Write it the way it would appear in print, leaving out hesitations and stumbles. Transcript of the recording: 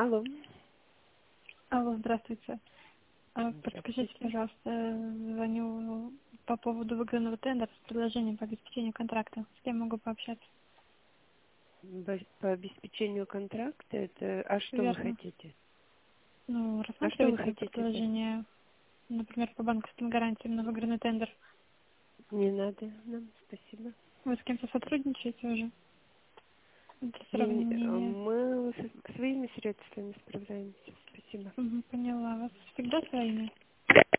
Алло. Алло, здравствуйте. Подскажите, Здравствуйте. пожалуйста, звоню по поводу выигранного тендера с предложением по обеспечению контракта. С кем могу пообщаться? По обеспечению контракта, это... А что вы Верно. хотите? Ну, А что вы рассматриваете хотите дать? предложение, например, по банковским гарантиям на выигранный тендер? Не надо нам, спасибо. Вы с кем-то сотрудничаете уже для сравнения? Мы со своими средствами справляемся, спасибо. Поняла вас. Всегда своими?